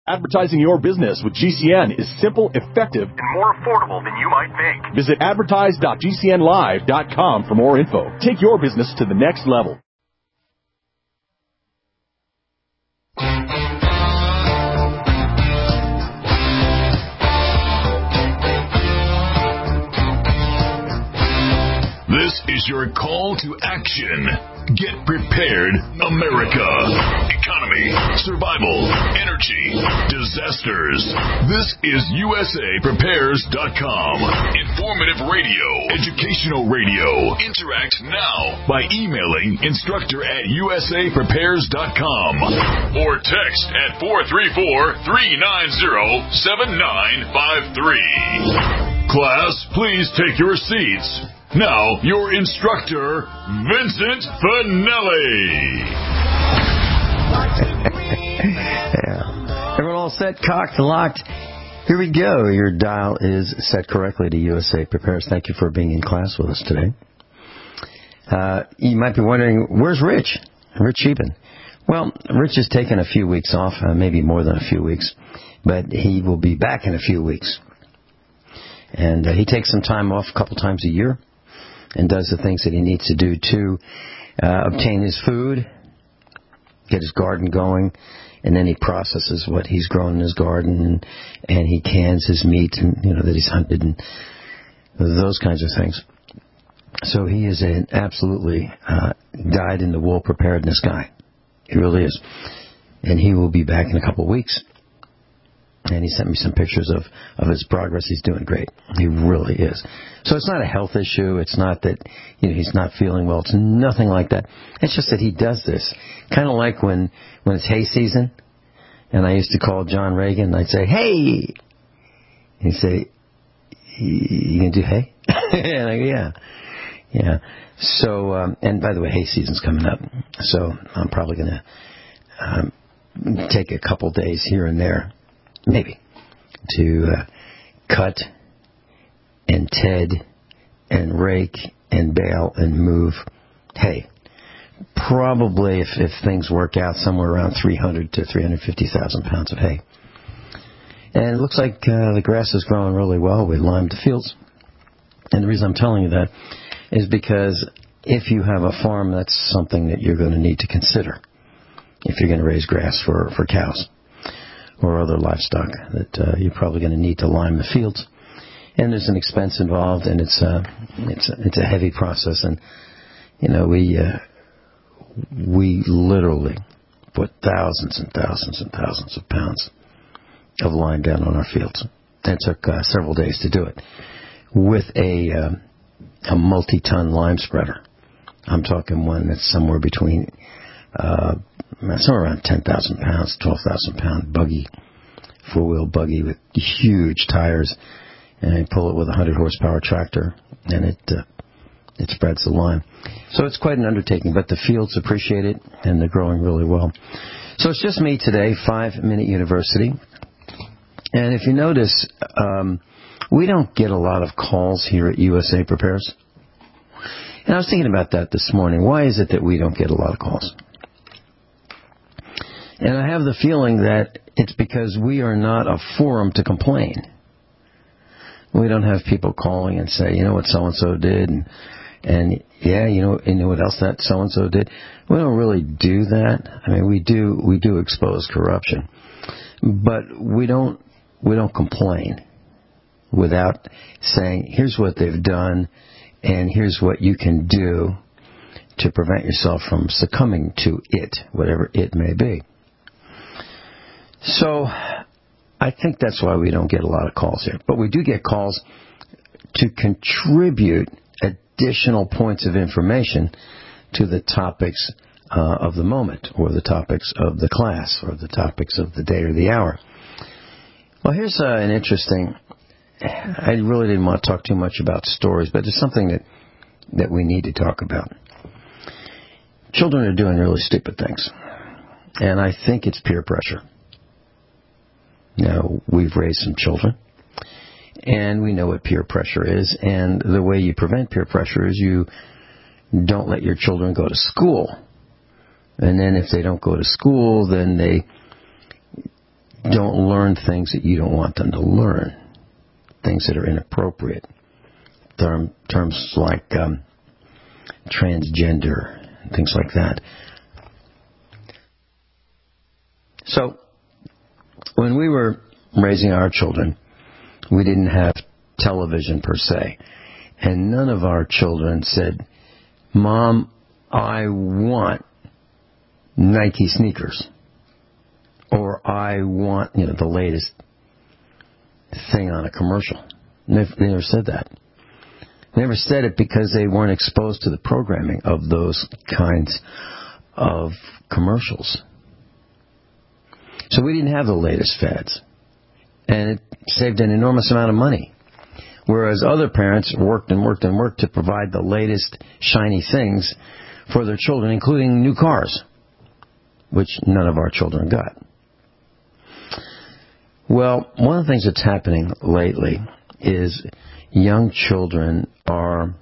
Advertising your business with GCN is simple, effective, and more affordable than you might think. Visit advertise.gcnlive.com for more info. Take your business to the next level. This is your call to action. Get prepared, America. Economy, survival, energy, disasters. This is USAPrepares.com. Informative radio, educational radio. Interact now by emailing instructor@USAPrepares.com or text at 434-390-7953. Class, please take your seats. Now, your instructor, Vincent Finelli. Yeah. Everyone all set, cocked, locked? Here we go. Your dial is set correctly to USA Prepares. Thank you for being in class with us today. You might be wondering, where's Rich? Rich Eben. Well, Rich has taken a few weeks off, maybe more than a few weeks, but he will be back in a few weeks. And he takes some time off a couple times a year and does the things that he needs to do to obtain his food, get his garden going, and then he processes what he's grown in his garden, and he cans his meat and that he's hunted and those kinds of things. So he is an absolutely dyed-in-the-wool preparedness guy. He really is. And he will be back in a couple of weeks. And he sent me some pictures of his progress. He's doing great. He really is. So it's not a health issue. It's not that he's not feeling well. It's nothing like that. It's just that he does this. Kind of like when it's hay season, and I used to call John Reagan, and I'd say, hey! And he'd say, you gonna do hay? And I go, yeah. So, and by the way, hay season's coming up. So I'm probably going to take a couple days here and there, maybe, to cut and ted and rake and bale and move hay. Probably, if things work out, somewhere around 300 to 350,000 pounds of hay. And it looks like the grass is growing really well. We limed the fields. And the reason I'm telling you that is because if you have a farm, that's something that you're going to need to consider if you're going to raise grass for cows or other livestock, that you're probably going to need to lime the fields. And there's an expense involved, and it's a heavy process. And we literally put thousands and thousands and thousands of pounds of lime down on our fields. And it took several days to do it with a multi-ton lime spreader. I'm talking one that's somewhere between somewhere around 10,000 pounds, 12,000 pound buggy, 4-wheel buggy with huge tires, and I pull it with a 100 horsepower tractor, and it spreads the lime. So it's quite an undertaking, but the fields appreciate it, and they're growing really well. So it's just me today, 5-Minute University. And if you notice, we don't get a lot of calls here at USA Prepares. And I was thinking about that this morning. Why is it that we don't get a lot of calls? And I have the feeling that it's because we are not a forum to complain. We don't have people calling and say, you know what so-and-so did, and yeah, you know what else that so-and-so did. We don't really do that. I mean, we do expose corruption, but we don't complain without saying, here's what they've done, and here's what you can do to prevent yourself from succumbing to it, whatever it may be. So I think that's why we don't get a lot of calls here. But we do get calls to contribute additional points of information to the topics of the moment, or the topics of the class, or the topics of the day or the hour. Well, here's an interesting... I really didn't want to talk too much about stories, but it's something that we need to talk about. Children are doing really stupid things, and I think it's peer pressure. Now, we've raised some children, and we know what peer pressure is, and the way you prevent peer pressure is you don't let your children go to school. And then if they don't go to school, then they don't learn things that you don't want them to learn, things that are inappropriate. Terms like transgender, things like that. So, when we were raising our children, we didn't have television per se. And none of our children said, Mom, I want Nike sneakers. Or I want, the latest thing on a commercial. They never said that. They never said it because they weren't exposed to the programming of those kinds of commercials. So we didn't have the latest fads. And it saved an enormous amount of money. Whereas other parents worked to provide the latest shiny things for their children, including new cars, which none of our children got. Well, one of the things that's happening lately is young children are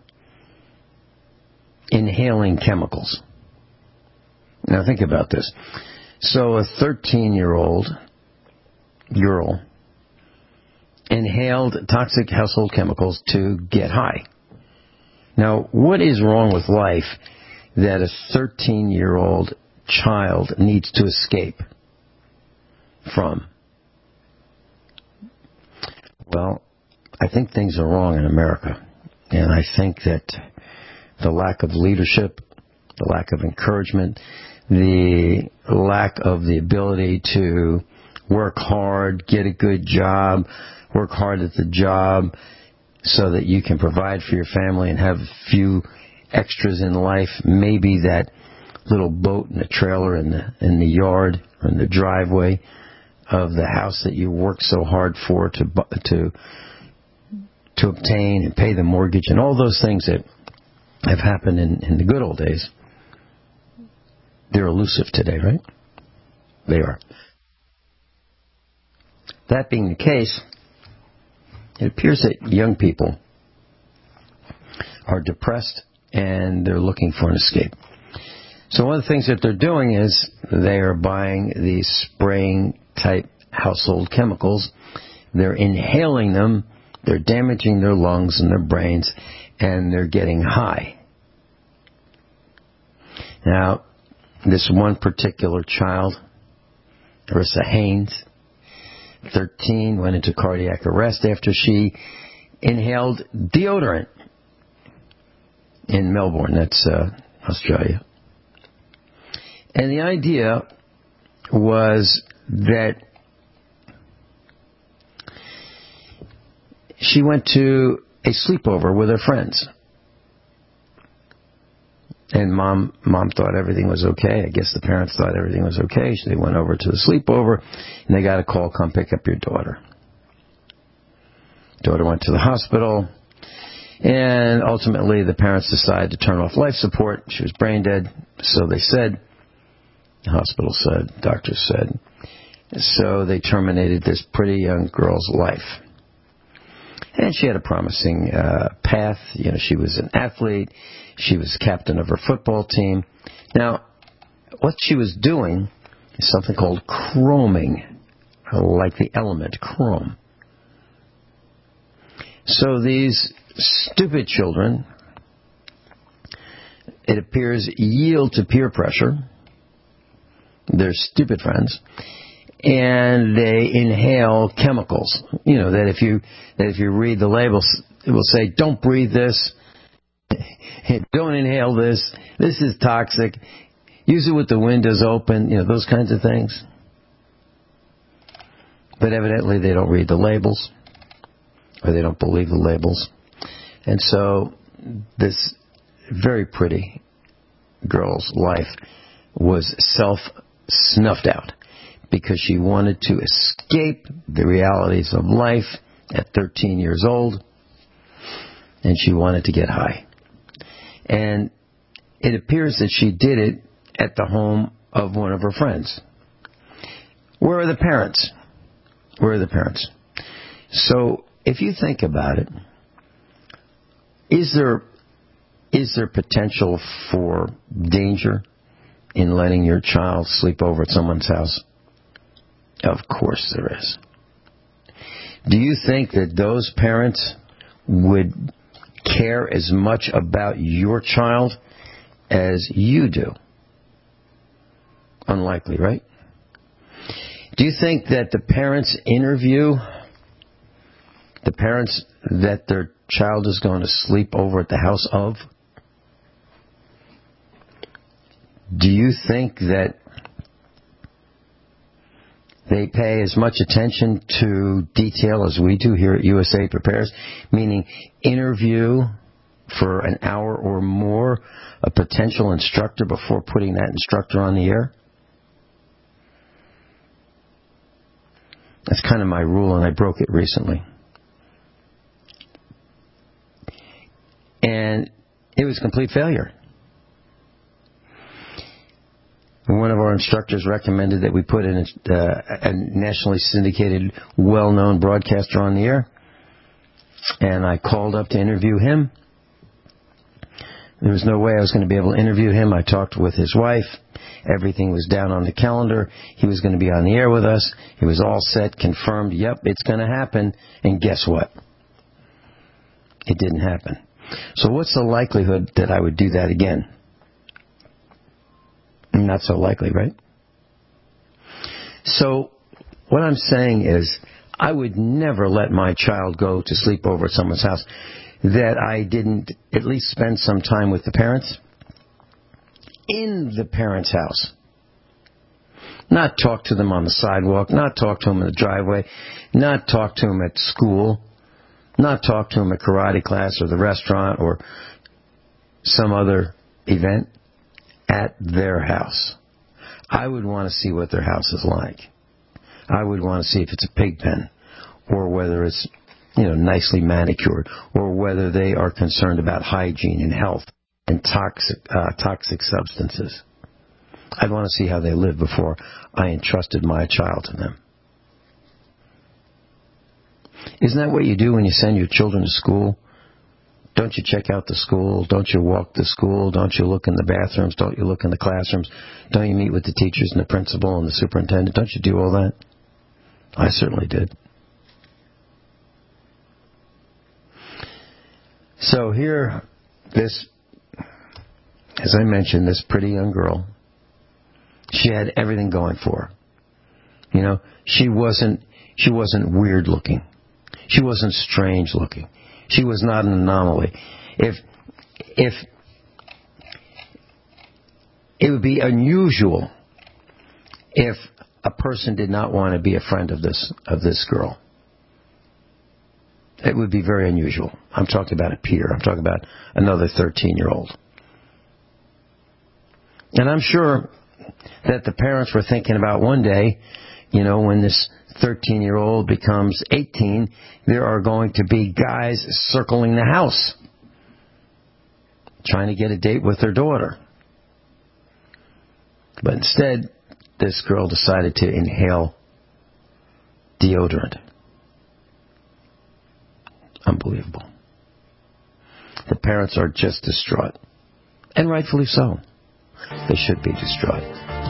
inhaling chemicals. Now think about this. So a 13-year-old girl inhaled toxic household chemicals to get high. Now, what is wrong with life that a 13-year-old child needs to escape from? Well, I think things are wrong in America. And I think that the lack of leadership, the lack of encouragement, the lack of the ability to work hard, get a good job, work hard at the job so that you can provide for your family and have a few extras in life, maybe that little boat and a trailer in the yard or in the driveway of the house that you worked so hard for to obtain and pay the mortgage and all those things that have happened in the good old days. They're elusive today, right? They are. That being the case, it appears that young people are depressed and they're looking for an escape. So one of the things that they're doing is they are buying these spraying type household chemicals. They're inhaling them. They're damaging their lungs and their brains, and they're getting high. Now, this one particular child, Arissa Haynes, 13, went into cardiac arrest after she inhaled deodorant in Melbourne, that's Australia. And the idea was that she went to a sleepover with her friends. And mom thought everything was okay. I guess the parents thought everything was okay. So they went over to the sleepover, and they got a call, come pick up your daughter. Daughter went to the hospital, and ultimately the parents decided to turn off life support. She was brain dead, so they said. The hospital said, doctors said. So they terminated this pretty young girl's life. And she had a promising path. She was an athlete. She was captain of her football team. Now, what she was doing is something called chroming, like the element chrome. So these stupid children, it appears, yield to peer pressure. They're stupid friends. And they inhale chemicals. That if you read the labels, it will say, don't breathe this, don't inhale this, this is toxic, use it with the windows open, those kinds of things. But evidently they don't read the labels, or they don't believe the labels. And so this very pretty girl's life was self-snuffed out, because she wanted to escape the realities of life at 13 years old, and she wanted to get high. And it appears that she did it at the home of one of her friends. Where are the parents? Where are the parents? So, if you think about it, is there potential for danger in letting your child sleep over at someone's house? Of course there is. Do you think that those parents would care as much about your child as you do? Unlikely, right? Do you think that the parents interview the parents that their child is going to sleep over at the house of? Do you think that they pay as much attention to detail as we do here at USA Prepares? Meaning interview for an hour or more a potential instructor before putting that instructor on the air? That's kind of my rule, and I broke it recently. And it was complete failure. One of our instructors recommended that we put in a nationally syndicated, well-known broadcaster on the air. And I called up to interview him. There was no way I was going to be able to interview him. I talked with his wife. Everything was down on the calendar. He was going to be on the air with us. He was all set, confirmed, yep, it's going to happen. And guess what? It didn't happen. So what's the likelihood that I would do that again? Not so likely, right? So what I'm saying is I would never let my child go to sleep over at someone's house that I didn't at least spend some time with the parents in the parents' house. Not talk to them on the sidewalk, not talk to them in the driveway, not talk to them at school, not talk to them at karate class or the restaurant or some other event. At their house. I would want to see what their house is like. I would want to see if it's a pig pen, or whether it's, nicely manicured, or whether they are concerned about hygiene and health and toxic substances. I'd want to see how they live before I entrusted my child to them. Isn't that what you do when you send your children to school? Don't you check out the school? Don't you walk the school? Don't you look in the bathrooms? Don't you look in the classrooms? Don't you meet with the teachers and the principal and the superintendent? Don't you do all that? I certainly did. So here, as I mentioned, this pretty young girl, she had everything going for her. She wasn't weird looking. She wasn't strange looking. She was not an anomaly. If it would be unusual if a person did not want to be a friend of this girl. It would be very unusual. I'm talking about a peer. I'm talking about another 13-year-old. And I'm sure that the parents were thinking about one day, when this 13-year-old becomes 18, there are going to be guys circling the house trying to get a date with their daughter. But instead, this girl decided to inhale deodorant. Unbelievable. The parents are just distraught. And rightfully so. They should be distraught.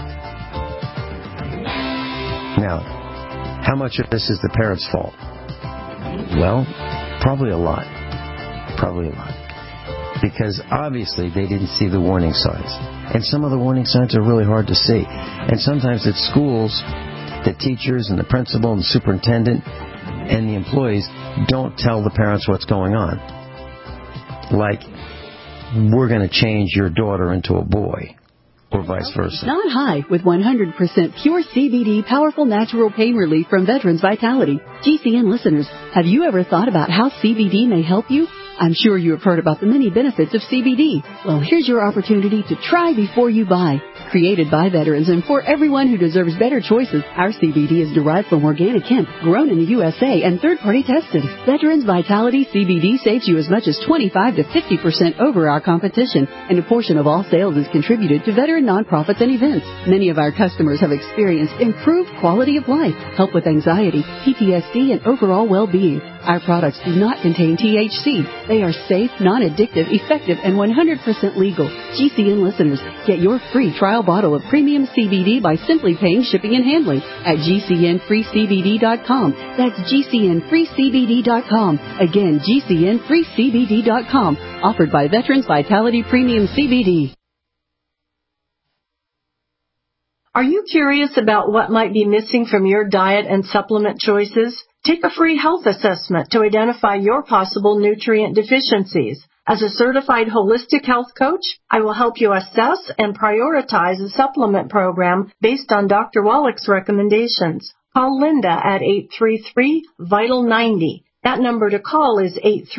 Now, how much of this is the parents' fault? Well, probably a lot. Because obviously they didn't see the warning signs. And some of the warning signs are really hard to see. And sometimes at schools, the teachers and the principal and the superintendent and the employees don't tell the parents what's going on. Like, we're going to change your daughter into a boy. Or vice versa. Not high with 100% pure CBD powerful natural pain relief from Veterans Vitality. GCN listeners, have you ever thought about how CBD may help you? I'm sure you have heard about the many benefits of CBD. Well, here's your opportunity to try before you buy. Created by veterans and for everyone who deserves better choices, our CBD is derived from organic hemp, grown in the USA, and third-party tested. Veterans Vitality CBD saves you as much as 25 to 50% over our competition, and a portion of all sales is contributed to Veterans and nonprofits and events. Many of our customers have experienced improved quality of life, help with anxiety, PTSD, and overall well-being. Our products do not contain THC. They are safe, non-addictive, effective, and 100% legal. GCN listeners, get your free trial bottle of premium CBD by simply paying shipping and handling at GCNFreeCBD.com. That's GCNFreeCBD.com. Again, GCNFreeCBD.com. Offered by Veterans Vitality Premium CBD. Are you curious about what might be missing from your diet and supplement choices? Take a free health assessment to identify your possible nutrient deficiencies. As a certified holistic health coach, I will help you assess and prioritize a supplement program based on Dr. Wallach's recommendations. Call Linda at 833-VITAL-90. That number to call is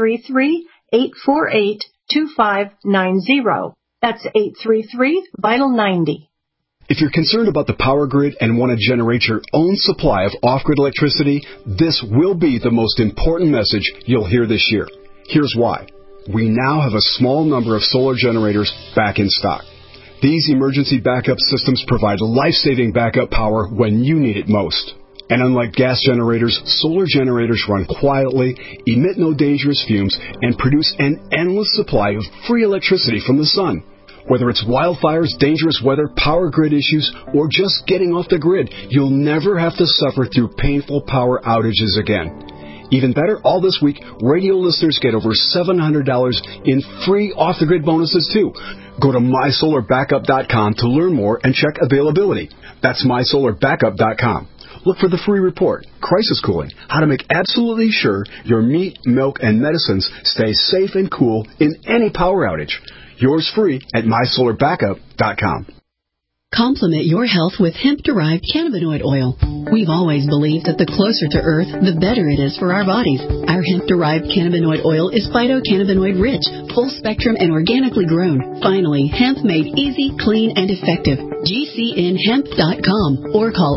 833-848-2590. That's 833-VITAL-90. If you're concerned about the power grid and want to generate your own supply of off-grid electricity, this will be the most important message you'll hear this year. Here's why. We now have a small number of solar generators back in stock. These emergency backup systems provide life-saving backup power when you need it most. And unlike gas generators, solar generators run quietly, emit no dangerous fumes, and produce an endless supply of free electricity from the sun. Whether it's wildfires, dangerous weather, power grid issues, or just getting off the grid, you'll never have to suffer through painful power outages again. Even better, all this week, radio listeners get over $700 in free off-the-grid bonuses, too. Go to MySolarBackup.com to learn more and check availability. That's MySolarBackup.com. Look for the free report, Crisis Cooling, how to make absolutely sure your meat, milk, and medicines stay safe and cool in any power outage. Yours free at MySolarBackup.com. Complement your health with hemp-derived cannabinoid oil. We've always believed that the closer to Earth, the better it is for our bodies. Our hemp-derived cannabinoid oil is phytocannabinoid rich, full spectrum, and organically grown. Finally, hemp made easy, clean, and effective. GCNHemp.com or call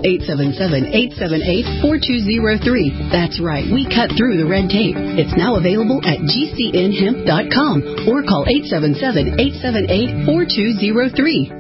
877-878-4203. That's right, we cut through the red tape. It's now available at GCNHemp.com or call 877-878-4203.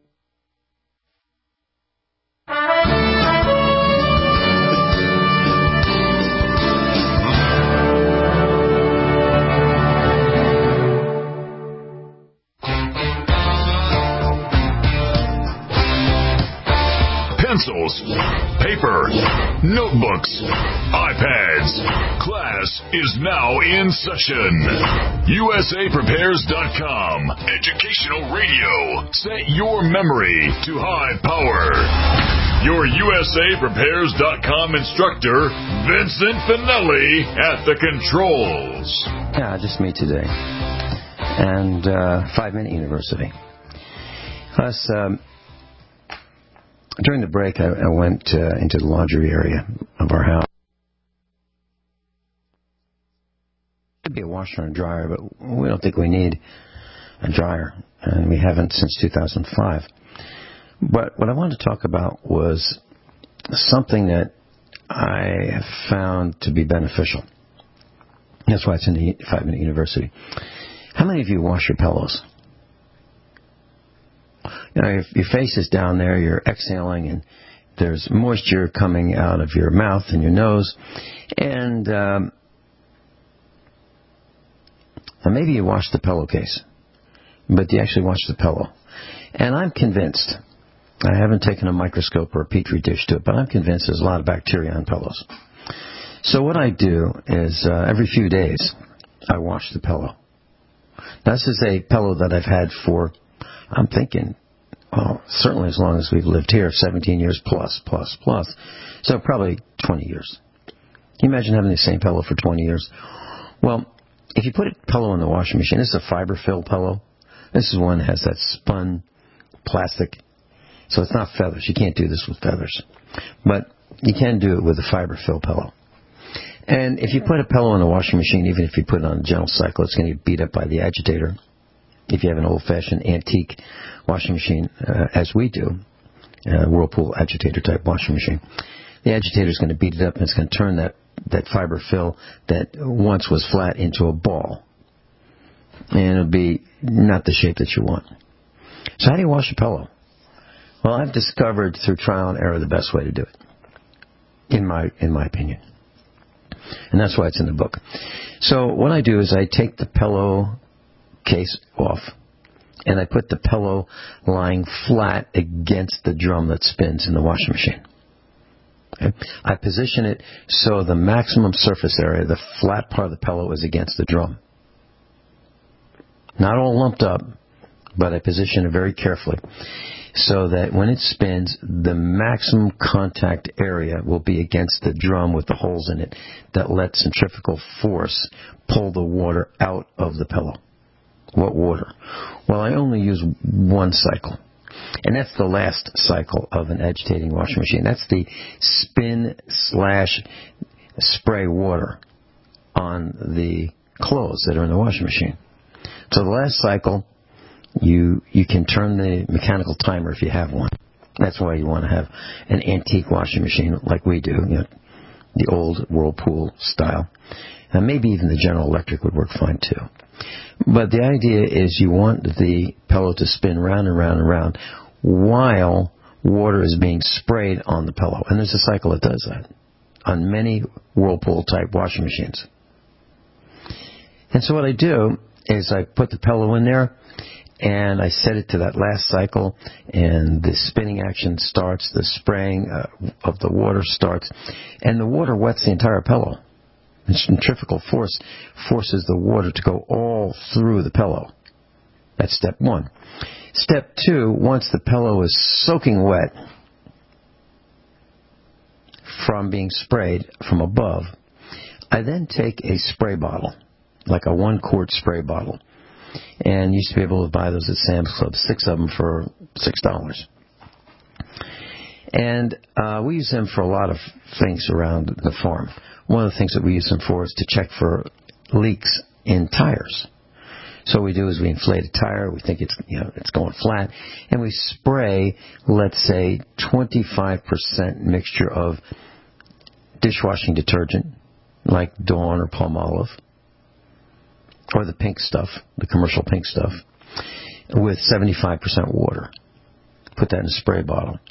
Pencils, paper, notebooks, iPads. Class is now in session. USAPrepares.com. Educational radio. Set your memory to high power. Your USAPrepares.com instructor, Vincent Finelli, at the controls. Yeah, just me today. And 5-Minute University. Plus, during the break, I went into the laundry area of our house. It could be a washer and dryer, but we don't think we need a dryer, and we haven't since 2005. But what I wanted to talk about was something that I have found to be beneficial. That's why it's in the 5-Minute University. How many of you wash your pillows? You know, your face is down there, you're exhaling, and there's moisture coming out of your mouth and your nose. And maybe you wash the pillowcase, but you actually wash the pillow. And I'm convinced, I haven't taken a microscope or a petri dish to it, but I'm convinced there's a lot of bacteria on pillows. So what I do is every few days, I wash the pillow. This is a pillow that I've had for, I'm thinking, well, certainly as long as we've lived here, 17 years plus. So probably 20 years. Can you imagine having the same pillow for 20 years? Well, if you put a pillow in the washing machine, this is a fiber-filled pillow. This is one that has that spun plastic. So it's not feathers. You can't do this with feathers. But you can do it with a fiber-filled pillow. And if you put a pillow in the washing machine, even if you put it on a gentle cycle, it's going to get beat up by the agitator. If you have an old-fashioned antique washing machine, as we do, Whirlpool agitator-type washing machine, the agitator is going to beat it up, and it's going to turn that fiber fill that once was flat into a ball. And it'll be not the shape that you want. So how do you wash a pillow? Well, I've discovered through trial and error the best way to do it, in my opinion. And that's why it's in the book. So what I do is I take the pillow case off, and I put the pillow lying flat against the drum that spins in the washing machine. Okay? I position it so the maximum surface area, the flat part of the pillow, is against the drum. Not all lumped up, but I position it very carefully so that when it spins, the maximum contact area will be against the drum with the holes in it that let centrifugal force pull the water out of the pillow. What water? Well, I only use one cycle. And that's the last cycle of an agitating washing machine. That's the spin/spray water on the clothes that are in the washing machine. So the last cycle, you can turn the mechanical timer if you have one. That's why you want to have an antique washing machine like we do, the old Whirlpool style. And maybe even the General Electric would work fine too. But the idea is you want the pillow to spin round and round and round while water is being sprayed on the pillow. And there's a cycle that does that on many Whirlpool-type washing machines. And so what I do is I put the pillow in there, and I set it to that last cycle, and the spinning action starts, the spraying of the water starts, and the water wets the entire pillow. And centrifugal force forces the water to go all through the pillow. That's step one. Step two, once the pillow is soaking wet from being sprayed from above, I then take a spray bottle, like a 1-quart spray bottle. And you used to be able to buy those at Sam's Club, 6 of them for $6. And we use them for a lot of things around the farm. One of the things that we use them for is to check for leaks in tires. So what we do is we inflate a tire, we think it's going flat, and we spray, let's say, 25% mixture of dishwashing detergent, like Dawn or Palmolive, or the pink stuff, the commercial pink stuff, with 75% water. Put that in a spray bottle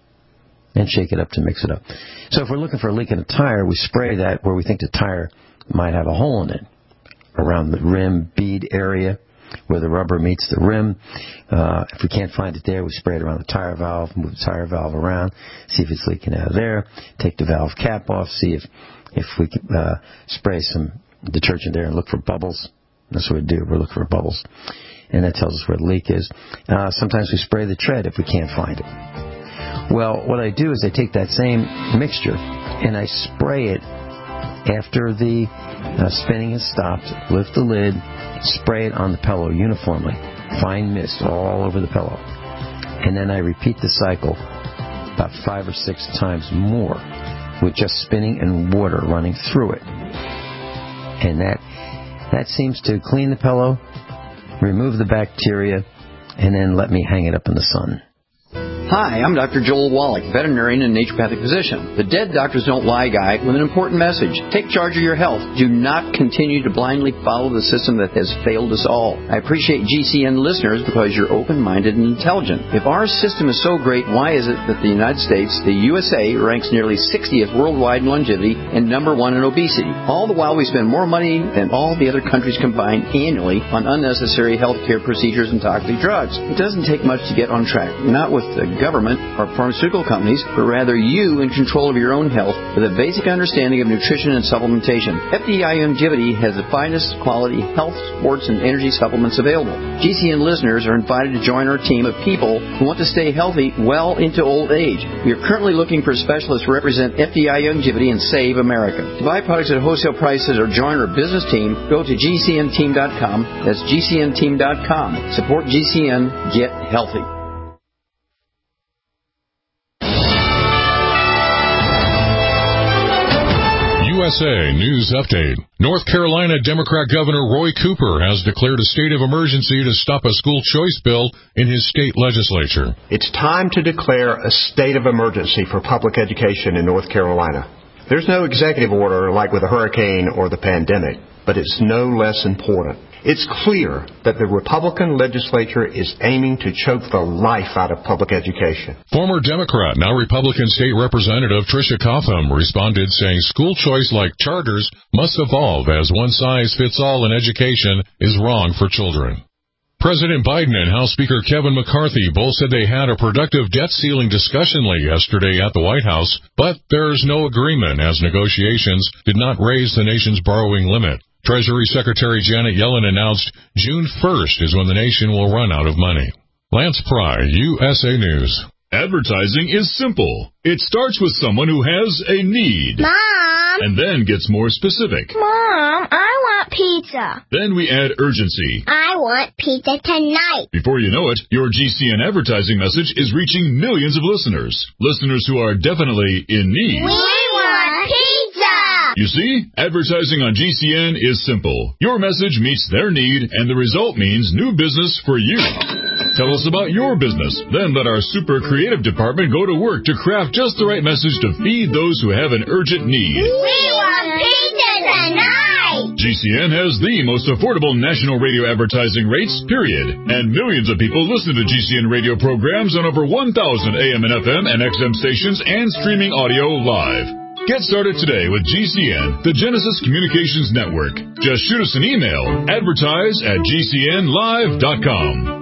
and shake it up to mix it up. So if we're looking for a leak in a tire, we spray that where we think the tire might have a hole in it, around the rim bead area where the rubber meets the rim. If we can't find it there, we spray it around the tire valve, move the tire valve around, see if it's leaking out of there, take the valve cap off, see if we can spray some detergent there and look for bubbles. That's what we do. We're looking for bubbles. And that tells us where the leak is. Sometimes we spray the tread if we can't find it. Well, what I do is I take that same mixture and I spray it after the spinning has stopped, lift the lid, spray it on the pillow uniformly, fine mist all over the pillow. And then I repeat the cycle about 5 or 6 times more with just spinning and water running through it. And that seems to clean the pillow, remove the bacteria, and then let me hang it up in the sun. Hi, I'm Dr. Joel Wallach, veterinarian and naturopathic physician. The Dead Doctors Don't Lie guy with an important message. Take charge of your health. Do not continue to blindly follow the system that has failed us all. I appreciate GCN listeners because you're open-minded and intelligent. If our system is so great, why is it that the United States, the USA, ranks nearly 60th worldwide in longevity and number 1 in obesity? All the while we spend more money than all the other countries combined annually on unnecessary healthcare procedures and toxic drugs. It doesn't take much to get on track. Not with the government or pharmaceutical companies, but rather you in control of your own health with a basic understanding of nutrition and supplementation. FDI Longevity has the finest quality health, sports, and energy supplements available. GCN listeners are invited to join our team of people who want to stay healthy well into old age. We are currently looking for specialists to represent FDI Longevity and Save America. To buy products at wholesale prices or join our business team, go to GCNteam.com. That's GCNteam.com. Support GCN. Get healthy. USA News Update. North Carolina Democrat Governor Roy Cooper has declared a state of emergency to stop a school choice bill in his state legislature. It's time to declare a state of emergency for public education in North Carolina. There's no executive order like with a hurricane or the pandemic, but it's no less important. It's clear that the Republican legislature is aiming to choke the life out of public education. Former Democrat, now Republican State Representative Tricia Cotham responded saying school choice like charters must evolve as one-size-fits-all in education is wrong for children. President Biden and House Speaker Kevin McCarthy both said they had a productive debt ceiling discussion late yesterday at the White House, but there's no agreement as negotiations did not raise the nation's borrowing limit. Treasury Secretary Janet Yellen announced June 1st is when the nation will run out of money. Lance Pry, USA News. Advertising is simple. It starts with someone who has a need. Mom! And then gets more specific. Mom, I want pizza. Then we add urgency. I want pizza tonight. Before you know it, your GCN advertising message is reaching millions of listeners. Listeners who are definitely in need. We want pizza! You see, advertising on GCN is simple. Your message meets their need, and the result means new business for you. Tell us about your business. Then let our super creative department go to work to craft just the right message to feed those who have an urgent need. We want pizza tonight! GCN has the most affordable national radio advertising rates, period. And millions of people listen to GCN radio programs on over 1,000 AM and FM and XM stations and streaming audio live. Get started today with GCN, the Genesis Communications Network. Just shoot us an email, advertise@gcnlive.com.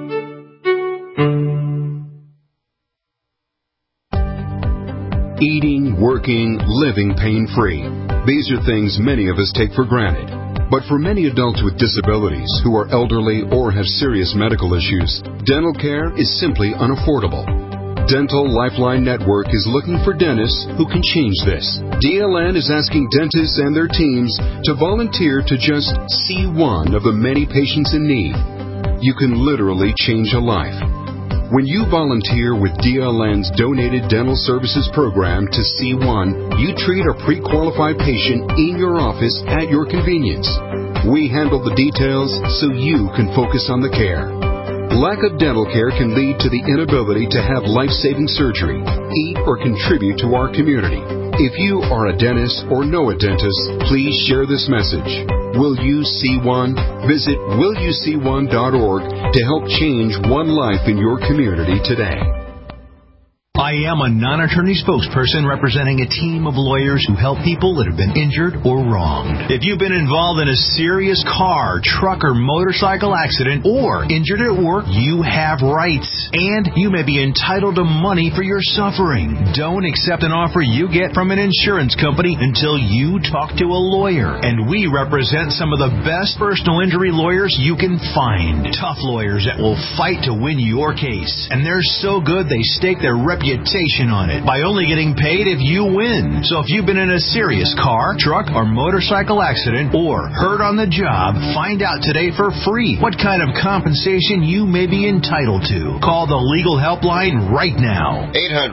Eating, working, living pain-free. These are things many of us take for granted. But for many adults with disabilities who are elderly or have serious medical issues, dental care is simply unaffordable. Dental Lifeline Network is looking for dentists who can change this. DLN is asking dentists and their teams to volunteer to just see one of the many patients in need. You can literally change a life. When you volunteer with DLN's Donated Dental Services Program to C1, you treat a pre-qualified patient in your office at your convenience. We handle the details so you can focus on the care. Lack of dental care can lead to the inability to have life-saving surgery, eat, or contribute to our community. If you are a dentist or know a dentist, please share this message. Will You See One? Visit willyouseeone.org to help change one life in your community today. I am a non-attorney spokesperson representing a team of lawyers who help people that have been injured or wronged. If you've been involved in a serious car, truck, or motorcycle accident or injured at work, you have rights, and you may be entitled to money for your suffering. Don't accept an offer you get from an insurance company until you talk to a lawyer. And we represent some of the best personal injury lawyers you can find. Tough lawyers that will fight to win your case. And they're so good they stake their reputation on it by only getting paid if you win. So if you've been in a serious car, truck, or motorcycle accident or hurt on the job, find out today for free what kind of compensation you may be entitled to. Call the legal helpline right now.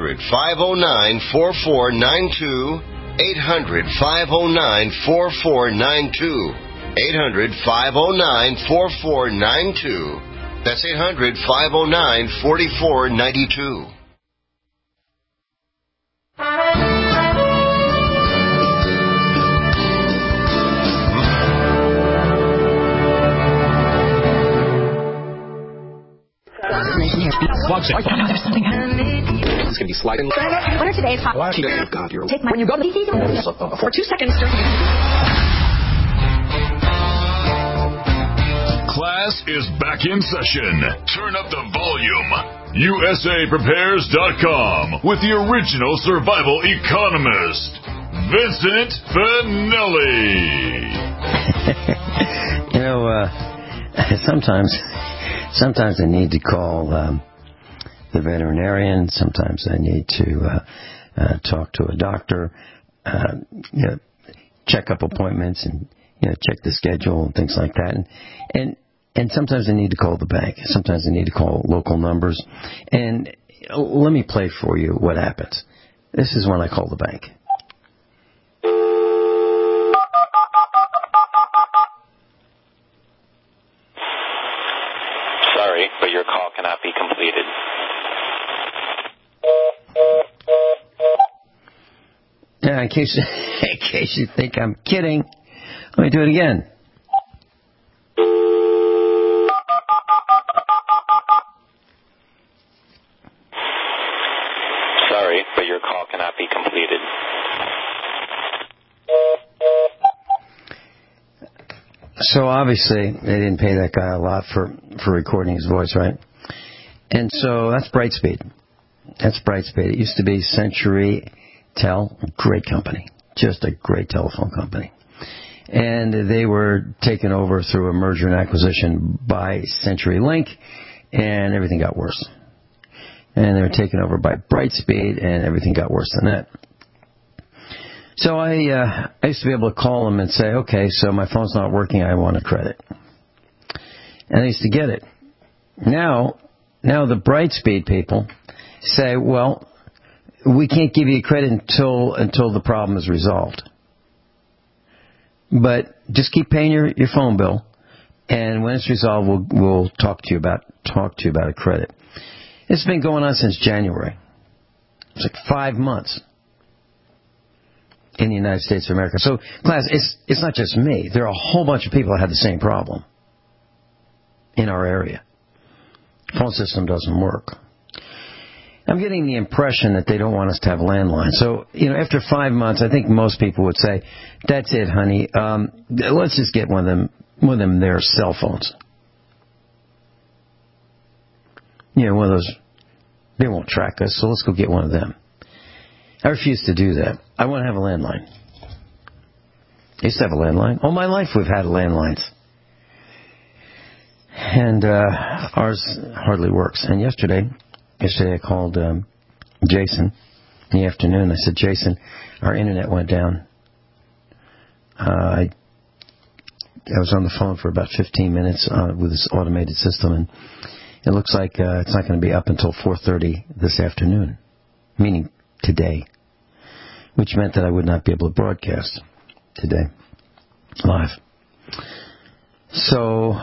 800-509-4492. 800-509-4492. 800-509-4492. That's 800-509-4492. There's something happening. It's going to be sliding. What are today's hot? God, you're... Take my... When you go to the PC, for 2 seconds. Class is back in session. Turn up the volume. USAPrepares.com with the original survival economist, Vincent Finelli. Sometimes I need to call the veterinarian. Sometimes I need to talk to a doctor, check up appointments and check the schedule and things like that. And sometimes I need to call the bank. Sometimes I need to call local numbers. And let me play for you what happens. This is when I call the bank. Sorry, but your call cannot be completed. Yeah, in case you think I'm kidding, let me do it again. So obviously they didn't pay that guy a lot for recording his voice, right? And so that's Brightspeed. That's Brightspeed. It used to be Century Tel, great company, just a great telephone company. And they were taken over through a merger and acquisition by CenturyLink, and everything got worse. And they were taken over by Brightspeed, and everything got worse than that. So I used to be able to call them and say, okay, so my phone's not working, I want a credit. And I used to get it. Now the Brightspeed people say, well, we can't give you a credit until the problem is resolved. But just keep paying your phone bill, and when it's resolved, we'll talk to you about a credit. It's been going on since January. It's like 5 months in the United States of America. So, class, it's not just me. There are a whole bunch of people that have the same problem in our area. Phone system doesn't work. I'm getting the impression that they don't want us to have landlines. So, after 5 months, I think most people would say, that's it, honey. Let's just get one of them their cell phones. One of those, they won't track us, so let's go get one of them. I refuse to do that. I want to have a landline. I used to have a landline. All my life we've had landlines. And ours hardly works. And yesterday I called Jason in the afternoon. I said, Jason, our internet went down. I was on the phone for about 15 minutes with this automated system, and it looks like it's not going to be up until 4:30 this afternoon, meaning today, which meant that I would not be able to broadcast today live. So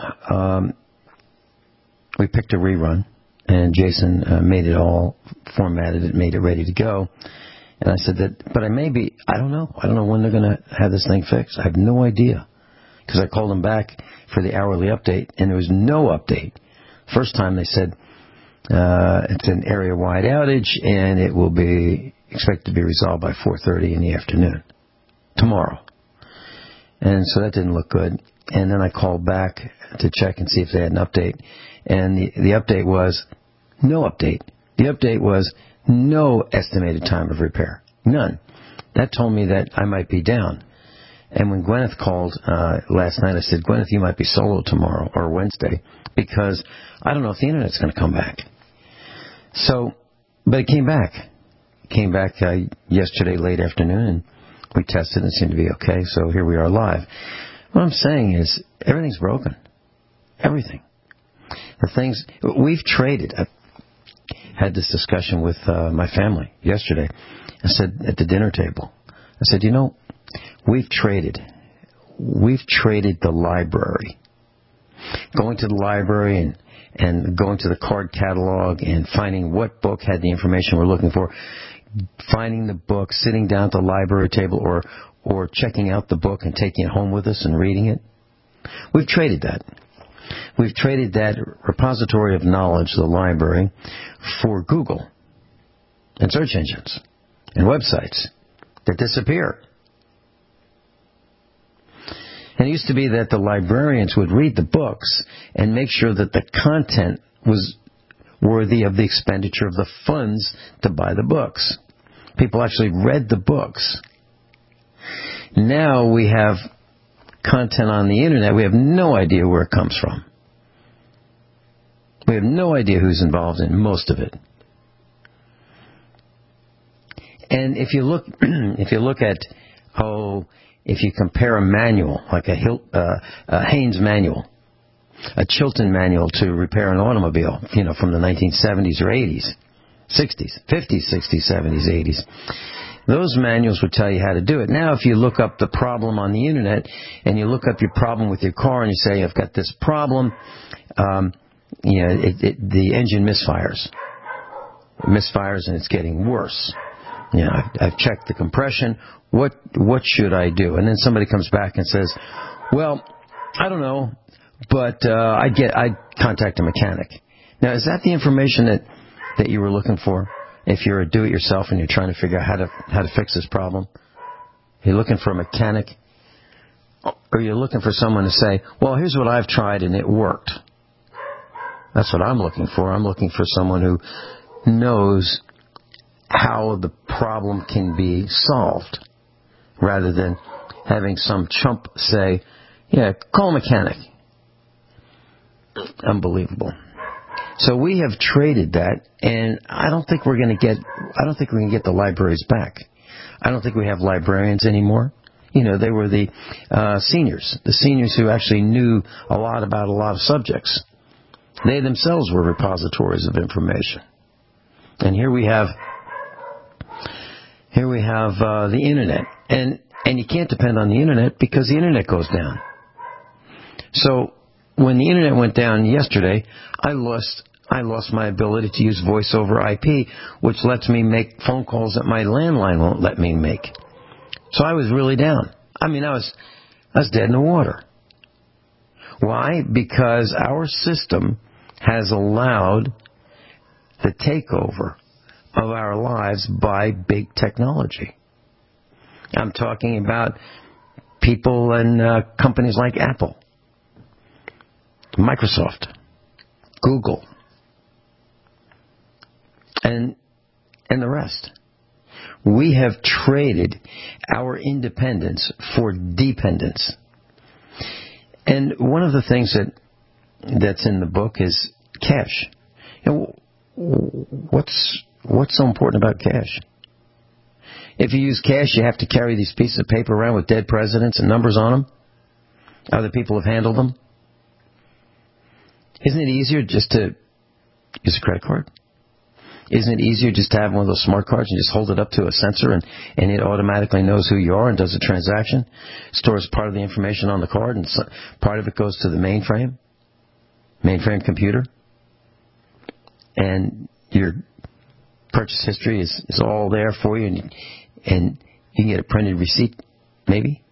we picked a rerun, and Jason made it all formatted. It made it ready to go. And I said but I don't know. I don't know when they're going to have this thing fixed. I have no idea. Because I called them back for the hourly update, and there was no update. First time they said it's an area-wide outage, and it will be expected to be resolved by 4:30 in the afternoon tomorrow. And so that didn't look good. And then I called back to check and see if they had an update. And the update was no update. The update was no estimated time of repair. None. That told me that I might be down. And when Gwyneth called last night, I said, Gwyneth, you might be solo tomorrow or Wednesday because I don't know if the internet's going to come back. So, but it came back. It came back yesterday late afternoon, and we tested and it seemed to be okay. So here we are live. What I'm saying is everything's broken. Everything. The things we've traded. I had this discussion with my family yesterday. I said at the dinner table, I said, we've traded the library. Going to the library and going to the card catalog and finding what book had the information we're looking for, finding the book, sitting down at the library table or checking out the book and taking it home with us and reading it. We've traded that. We've traded that repository of knowledge, the library, for Google and search engines and websites that disappear. And it used to be that the librarians would read the books and make sure that the content was worthy of the expenditure of the funds to buy the books. People actually read the books. Now we have content on the internet. We have no idea where it comes from. We have no idea who's involved in most of it. And if you look at if you compare a manual, like a Haynes manual, a Chilton manual to repair an automobile, from the 1970s or 80s, 60s, 50s, 60s, 70s, 80s, those manuals would tell you how to do it. Now, if you look up the problem on the internet and you look up your problem with your car and you say, I've got this problem, the engine misfires. It misfires and it's getting worse. I've checked the compression. What should I do? And then somebody comes back and says, well, I don't know, but I'd contact a mechanic. Now, is that the information that you were looking for? If you're a do-it-yourself and you're trying to figure out how to fix this problem, you're looking for a mechanic Or you're looking for someone to say, well, here's what I've tried and it worked. That's what I'm looking for. I'm looking for someone who knows how the problem can be solved, rather than having some chump say, yeah, call a mechanic. Unbelievable. So we have traded that, and I don't think we're going to get the libraries back. I don't think we have librarians anymore. You know, they were the seniors who actually knew a lot about a lot of subjects. They themselves were repositories of information. And here we have the internet, and you can't depend on the internet because the internet goes down. So when the internet went down yesterday, I lost my ability to use voice over IP, which lets me make phone calls that my landline won't let me make. So I was really down. I mean, I was dead in the water. Why? Because our system has allowed the takeover of our lives by big technology. I'm talking about people and companies like Apple, Microsoft, Google, and the rest. We have traded our independence for dependence. And one of the things that's in the book is cash. You know, what's so important about cash? If you use cash, you have to carry these pieces of paper around with dead presidents and numbers on them. Other people have handled them. Isn't it easier just to use a credit card? Isn't it easier just to have one of those smart cards and just hold it up to a sensor and it automatically knows who you are and does a transaction, stores part of the information on the card, and part of it goes to the mainframe computer, and your purchase history is all there for you, and you can get a printed receipt, maybe?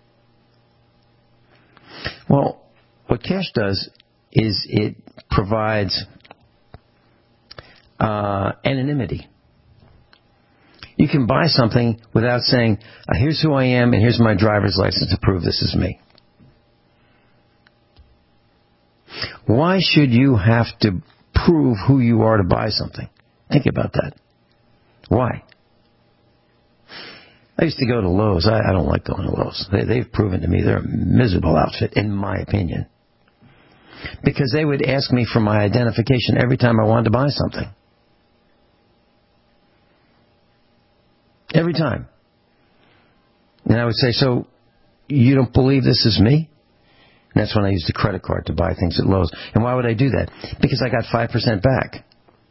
Well, what cash does is it provides anonymity. You can buy something without saying, here's who I am and here's my driver's license to prove this is me. Why should you have to prove who you are to buy something? Think about that. Why? I used to go to Lowe's. I don't like going to Lowe's. They've proven to me they're a miserable outfit, in my opinion. Because they would ask me for my identification every time I wanted to buy something. Every time. And I would say, so you don't believe this is me? And that's when I used a credit card to buy things at Lowe's. And why would I do that? Because I got 5% back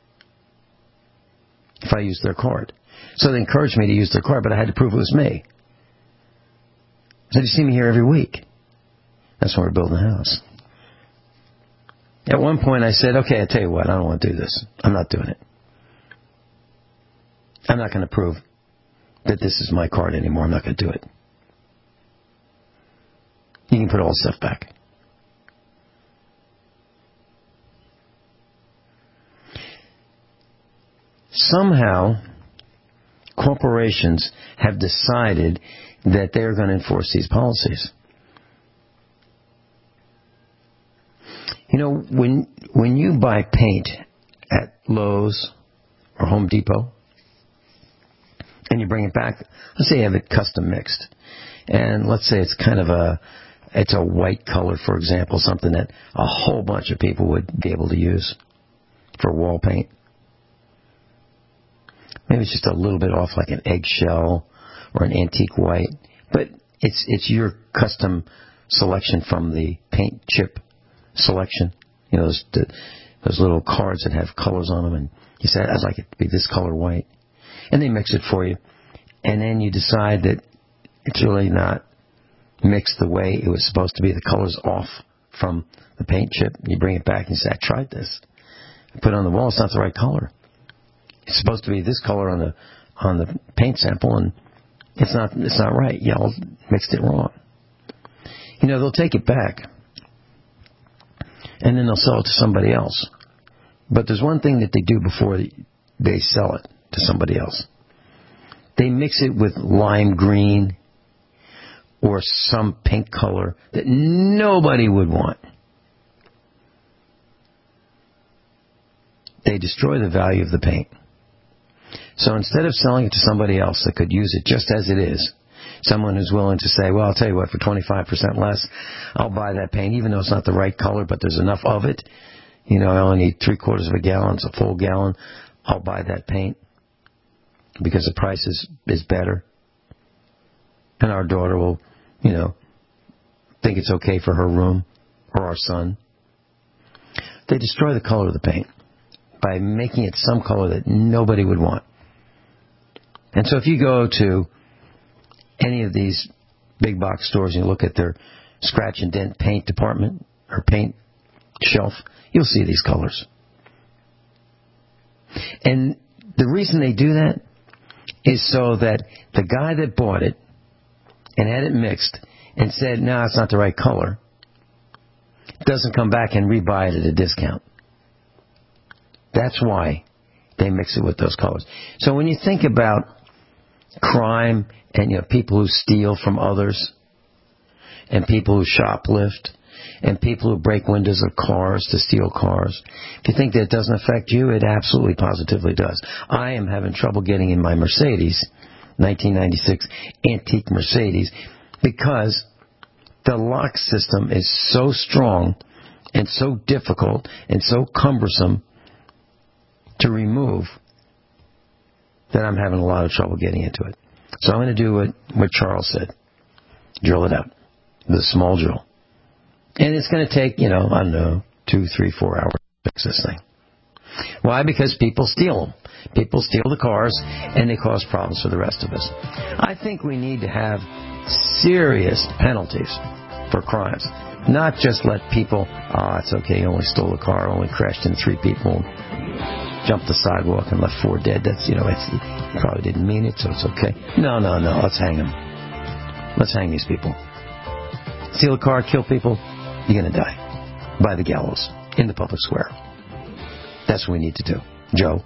if I used their card. So they encouraged me to use their card, but I had to prove it was me. So you see me here every week. That's when we're building a house. At one point I said, okay, I tell you what, I don't want to do this. I'm not doing it. I'm not going to prove that this is my card anymore. I'm not going to do it. You can put all the stuff back. Somehow, corporations have decided that they're going to enforce these policies. You know, when you buy paint at Lowe's or Home Depot, and you bring it back, let's say you have it custom mixed, and let's say it's kind of it's a white color, for example, something that a whole bunch of people would be able to use for wall paint. Maybe it's just a little bit off, like an eggshell or an antique white, but it's your custom selection from the paint chip selection. You know, those little cards that have colors on them, and you say, I'd like it to be this color white. And they mix it for you. And then you decide that it's really not mixed the way it was supposed to be. The color's off from the paint chip. You bring it back and you say, I tried this. I put it on the wall, it's not the right color. It's supposed to be this color on the paint sample, and it's not right. Y'all mixed it wrong. You know, they'll take it back, and then they'll sell it to somebody else. But there's one thing that they do before they sell it to somebody else. They mix it with lime green or some pink color that nobody would want. They destroy the value of the paint. So instead of selling it to somebody else that could use it just as it is, someone who's willing to say, well, I'll tell you what, for 25% less, I'll buy that paint, even though it's not the right color, but there's enough of it. You know, I only need 3/4 of a gallon, it's a full gallon. I'll buy that paint because the price is better. And our daughter will, you know, think it's okay for her room, or our son. They destroy the color of the paint by making it some color that nobody would want. And so if you go to any of these big box stores and you look at their scratch and dent paint department or paint shelf, you'll see these colors. And the reason they do that is so that the guy that bought it and had it mixed and said, no, it's not the right color, doesn't come back and rebuy it at a discount. That's why they mix it with those colors. So when you think about crime and, you know, people who steal from others and people who shoplift and people who break windows of cars to steal cars, if you think that it doesn't affect you, it absolutely positively does. I am having trouble getting in my Mercedes, 1996 antique Mercedes, because the lock system is so strong and so difficult and so cumbersome to remove that I'm having a lot of trouble getting into it. So I'm going to do what Charles said. Drill it out with a small drill. And it's going to take, you know, I don't know, 2, 3, 4 hours to fix this thing. Why? Because people steal them. People steal the cars, and they cause problems for the rest of us. I think we need to have serious penalties for crimes. Not just let people, it's okay, you only stole a car, only crashed in 3 people, jumped the sidewalk and left 4 dead. That's, you know, he probably didn't mean it, so it's okay. No, let's hang him. Let's hang these people. Steal a car, kill people, you're going to die by the gallows in the public square. That's what we need to do. Joe?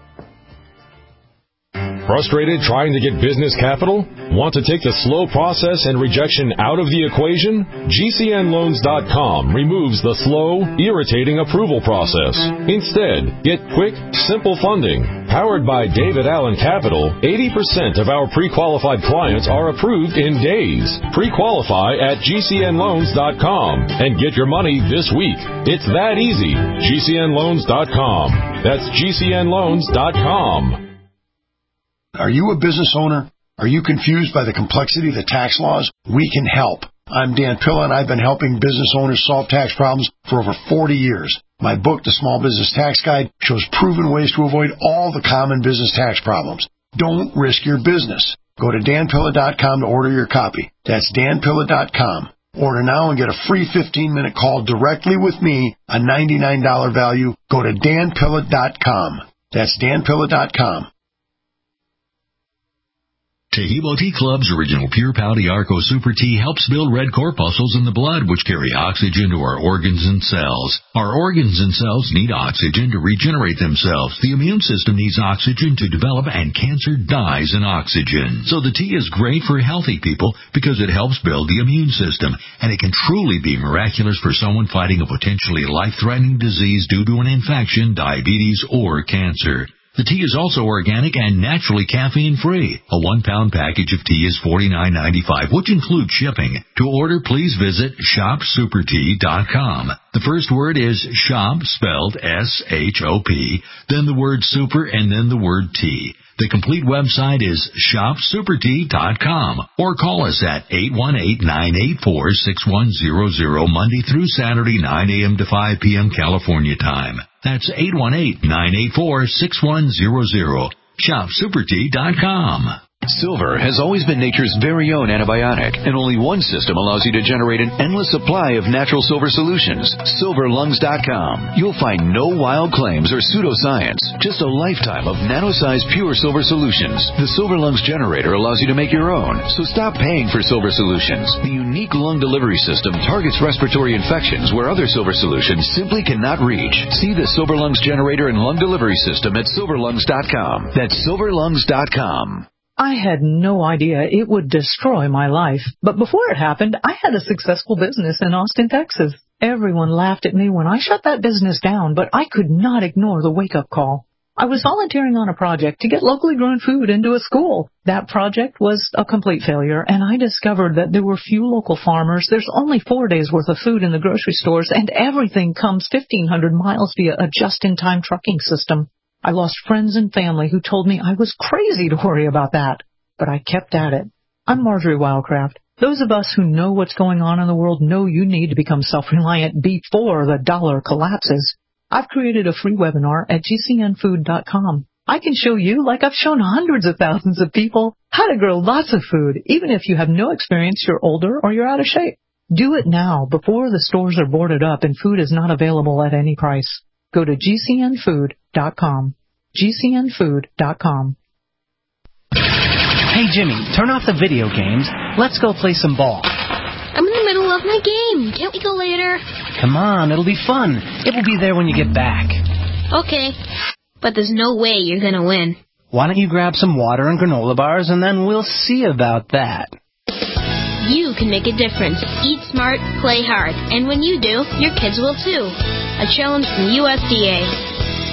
Frustrated trying to get business capital? Want to take the slow process and rejection out of the equation? GCNLoans.com removes the slow, irritating approval process. Instead, get quick, simple funding. Powered by David Allen Capital, 80% of our pre-qualified clients are approved in days. Pre-qualify at GCNLoans.com and get your money this week. It's that easy. GCNLoans.com. That's GCNLoans.com. Are you a business owner? Are you confused by the complexity of the tax laws? We can help. I'm Dan Pilla, and I've been helping business owners solve tax problems for over 40 years. My book, The Small Business Tax Guide, shows proven ways to avoid all the common business tax problems. Don't risk your business. Go to danpilla.com to order your copy. That's danpilla.com. Order now and get a free 15-minute call directly with me, a $99 value. Go to danpilla.com. That's danpilla.com. Tehebo Tea Club's original Pure Pau Arco Super Tea helps build red corpuscles in the blood, which carry oxygen to our organs and cells. Our organs and cells need oxygen to regenerate themselves. The immune system needs oxygen to develop, and cancer dies in oxygen. So the tea is great for healthy people because it helps build the immune system, and it can truly be miraculous for someone fighting a potentially life-threatening disease due to an infection, diabetes, or cancer. The tea is also organic and naturally caffeine-free. A 1-pound package of tea is $49.95, which includes shipping. To order, please visit shopsupertea.com. The first word is shop, spelled S-H-O-P, then the word super, and then the word tea. The complete website is shopsupertea.com, or call us at 818-984-6100 Monday through Saturday, 9 a.m. to 5 p.m. California time. That's 818-984-6100. ShopSuperTea.com. Silver has always been nature's very own antibiotic, and only one system allows you to generate an endless supply of natural silver solutions. SilverLungs.com. You'll find no wild claims or pseudoscience, just a lifetime of nano-sized pure silver solutions. The Silver Lungs generator allows you to make your own, so stop paying for silver solutions. The unique lung delivery system targets respiratory infections where other silver solutions simply cannot reach. See the Silver Lungs generator and lung delivery system at SilverLungs.com. That's SilverLungs.com. I had no idea it would destroy my life. But before it happened, I had a successful business in Austin, Texas. Everyone laughed at me when I shut that business down, but I could not ignore the wake-up call. I was volunteering on a project to get locally grown food into a school. That project was a complete failure, and I discovered that there were few local farmers. There's only 4 days' worth of food in the grocery stores, and everything comes 1,500 miles via a just-in-time trucking system. I lost friends and family who told me I was crazy to worry about that, but I kept at it. I'm Marjorie Wildcraft. Those of us who know what's going on in the world know you need to become self-reliant before the dollar collapses. I've created a free webinar at gcnfood.com. I can show you, like I've shown hundreds of thousands of people, how to grow lots of food, even if you have no experience, you're older, or you're out of shape. Do it now, before the stores are boarded up and food is not available at any price. Go to gcnfood.com. gcnfood.com. Hey, Jimmy, turn off the video games. Let's go play some ball. I'm in the middle of my game. Can't we go later? Come on, it'll be fun. It will be there when you get back. Okay, but there's no way you're going to win. Why don't you grab some water and granola bars, and then we'll see about that. You can make a difference. Eat smart, play hard. And when you do, your kids will too. A challenge from the USDA.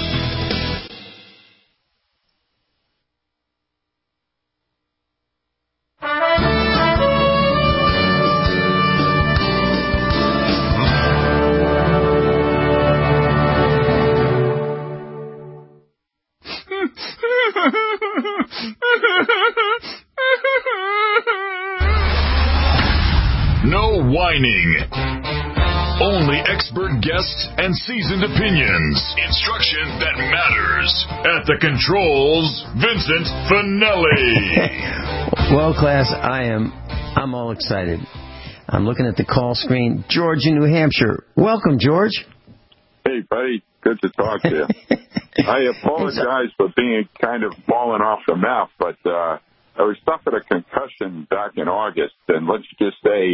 No whining. Only expert guests and seasoned opinions. Instruction that matters. At the controls, Vincent Finelli. Well, class, I'm all excited. I'm looking at the call screen. George in New Hampshire. Welcome, George. Hey, buddy. Good to talk to you. I apologize for being kind of falling off the map, but I was suffered a concussion back in August, and let's just say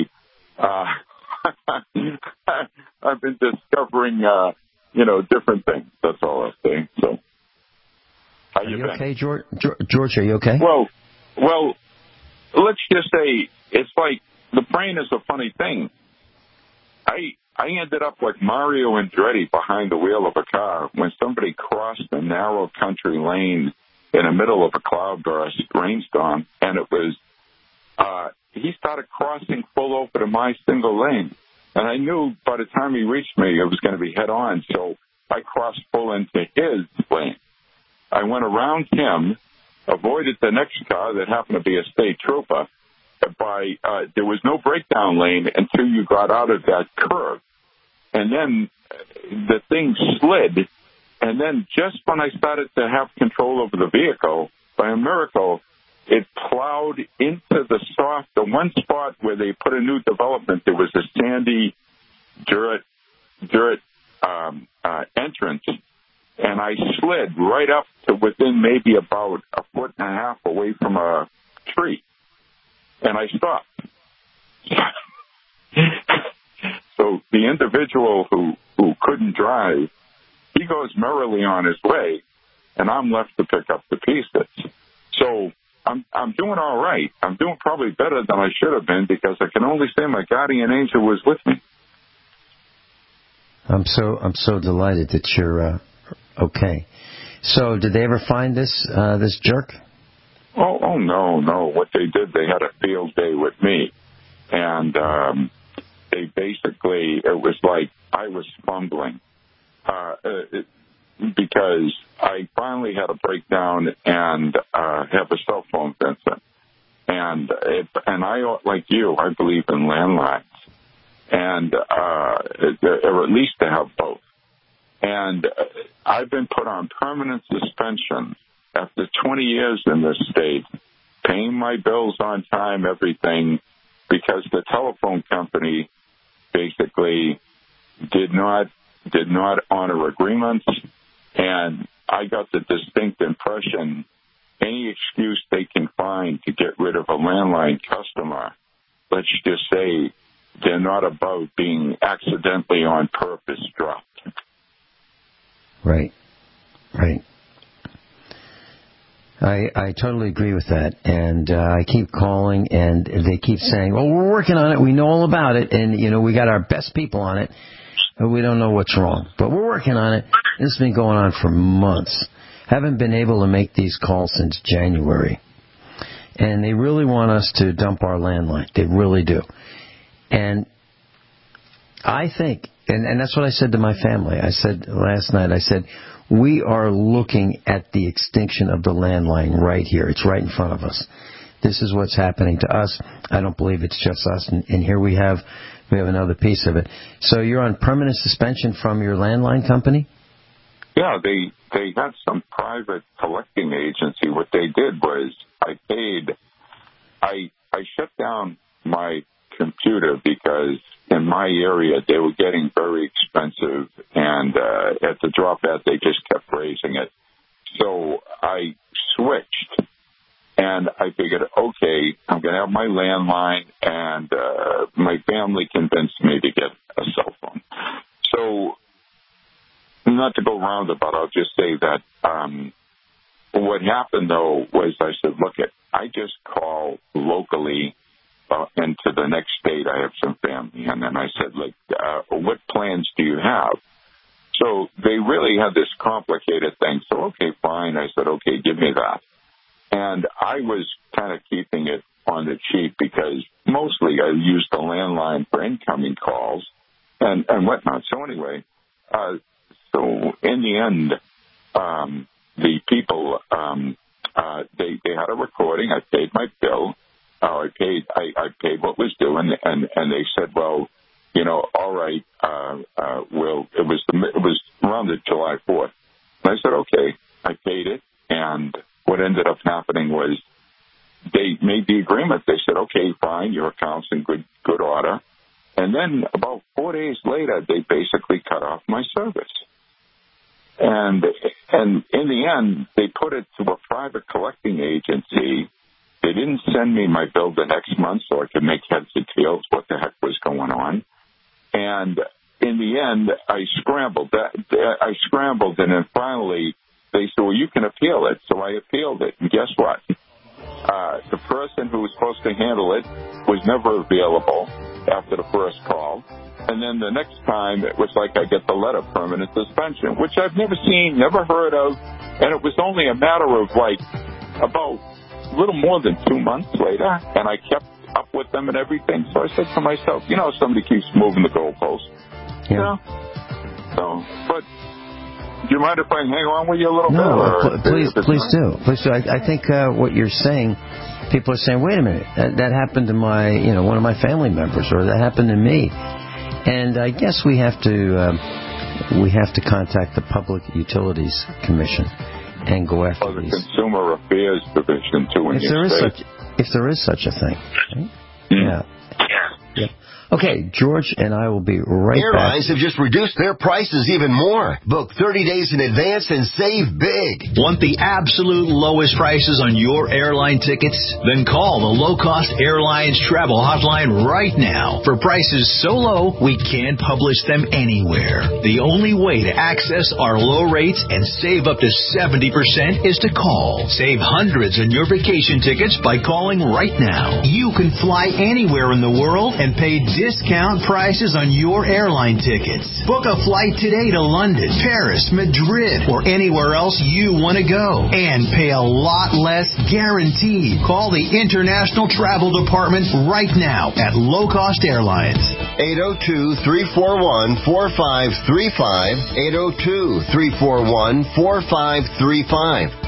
I've been discovering, different things. That's all I'll say. So, how you been? Okay, George? George, are you okay? Well, let's just say it's like the brain is a funny thing. I ended up like Mario Andretti behind the wheel of a car when somebody crossed a narrow country lane in the middle of a cloudburst rainstorm, and it was he started crossing full over to my single lane, and I knew by the time he reached me it was going to be head on, so I crossed full into his lane. I went around him, avoided the next car that happened to be a state trooper. There was no breakdown lane until you got out of that curve. And then the thing slid, and then just when I started to have control over the vehicle, by a miracle, it plowed into the one spot where they put a new development. There was a sandy dirt entrance, and I slid right up to within maybe about 1.5 feet away from a tree. And I stopped. So the individual who couldn't drive, he goes merrily on his way, and I'm left to pick up the pieces. So I'm doing all right. I'm doing probably better than I should have been because I can only say my guardian angel was with me. I'm so delighted that you're okay. So did they ever find this jerk? Oh no. What they did, they had a field day with me, and they basically, it was like I was fumbling because I finally had a breakdown and have a cell phone, Vincent, and I, like you, I believe in landlines, and or at least to have both. And I've been put on permanent suspension after 20 years in this state, paying my bills on time, everything, because the telephone company basically did not honor agreements, and I got the distinct impression any excuse they can find to get rid of a landline customer, let's just say they're not above being accidentally on purpose dropped. Right. I totally agree with that, and I keep calling, and they keep saying, well, we're working on it, we know all about it, and, we got our best people on it, but we don't know what's wrong. But we're working on it. This has been going on for months. Haven't been able to make these calls since January. And they really want us to dump our landline. They really do. And I think, and that's what I said to my family. I said last night, we are looking at the extinction of the landline right here. It's right in front of us. This is what's happening to us. I don't believe it's just us. And here we have another piece of it. So you're on permanent suspension from your landline company? Yeah, they had some private collecting agency. What they did was I shut down my computer because in my area they were getting very expensive, and at the drop out they just kept raising it. So I switched, and I figured, okay, I'm going to have my landline, and my family convinced me to get a cell phone. So not to go roundabout, I'll just say that what happened, though, was I said, look, I just call locally into the next state. I have some family. And then I said, what plans do you have? So they really had this complicated thing. So, okay, fine. I said, okay, give me that. And I was kind of keeping it on the cheap because mostly I used the landline for incoming calls and whatnot. So anyway, so in the end, the people, they had a recording. I paid my bill. I paid what was due, and they said, well, all right, it was around the July 4th. And I said, okay, I paid it, and what ended up happening was they made the agreement. They said, okay, fine, your account's in good order. And then about 4 days later, they basically cut off my service. And in the end, they put it to a private collecting agency. They didn't send me my bill the next month so I could make heads or tails what the heck was going on. And in the end, I scrambled, and then finally they said, well, you can appeal it. So I appealed it, and guess what? The person who was supposed to handle it was never available after the first call. And then the next time, it was like I get the letter, permanent suspension, which I've never seen, never heard of. And it was only a matter of about a little more than 2 months later, and I kept up with them and everything. So I said to myself, somebody keeps moving the goalposts. Yeah. So, but do you mind if I hang on with you a little bit? No, please do. I think what you're saying, people are saying, wait a minute, that happened to my, one of my family members, or that happened to me. And I guess we have to contact the Public Utilities Commission and go after the these. Consumer Affairs Division too. If there is such a thing, right? Yeah. Okay, George and I will be right back. Airlines have just reduced their prices even more. Book 30 days in advance and save big. Want the absolute lowest prices on your airline tickets? Then call the Low Cost Airlines Travel Hotline right now. For prices so low, we can't publish them anywhere. The only way to access our low rates and save up to 70% is to call. Save hundreds on your vacation tickets by calling right now. You can fly anywhere in the world and pay discount prices on your airline tickets. Book a flight today to London, Paris, Madrid, or anywhere else you want to go. And pay a lot less guaranteed. Call the International Travel Department right now at Low Cost Airlines. 802-341-4535. 802-341-4535.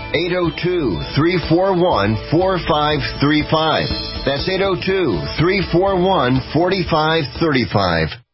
802-341-4535. That's 802-341-4535.